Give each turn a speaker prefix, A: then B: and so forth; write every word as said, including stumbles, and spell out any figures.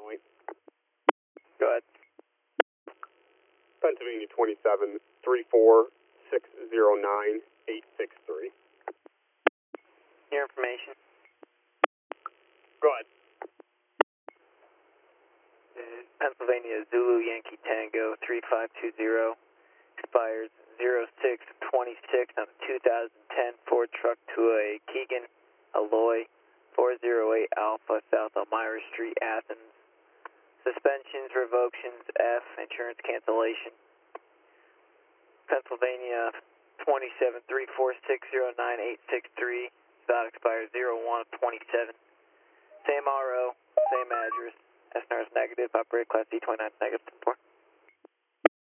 A: Illinois.
B: Go ahead.
A: Pennsylvania twenty-seven, three four six zero nine eight six three.
B: Your information.
A: Go ahead.
B: Pennsylvania Zulu Yankee Tango three five two zero expires zero six twenty-six on a two thousand ten Ford truck to a Keegan Alloy four oh eight Alpha South Elmira Street, Athens. Suspensions, revoctions, F, insurance cancellation. Pennsylvania twenty-seven, three four six zero nine eight six three, spot expires zero one twenty-seven. Same R O, same address. S N R is negative, operate class D twenty-nine negative ten four.